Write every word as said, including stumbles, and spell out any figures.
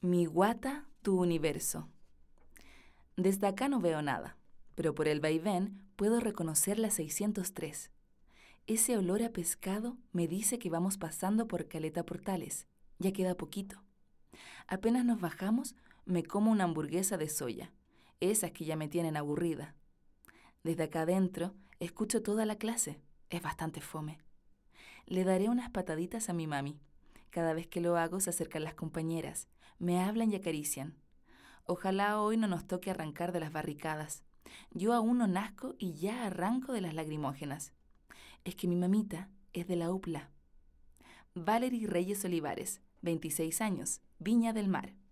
Mi guata, tu universo. Desde acá no veo nada, pero por el vaivén puedo reconocer la seiscientos tres. Ese olor a pescado me dice que vamos pasando por Caleta Portales. Ya queda poquito. Apenas nos bajamos, me como una hamburguesa de soya, esas que ya me tienen aburrida. Desde acá adentro, escucho toda la clase. Es bastante fome. Le daré unas pataditas a mi mami. Cada vez que lo hago se acercan las compañeras, me hablan y acarician. Ojalá hoy no nos toque arrancar de las barricadas. Yo aún no nazco y ya arranco de las lagrimógenas. Es que mi mamita es de la U P L A. Valerie Reyes Olivares, veintiséis años, Viña del Mar.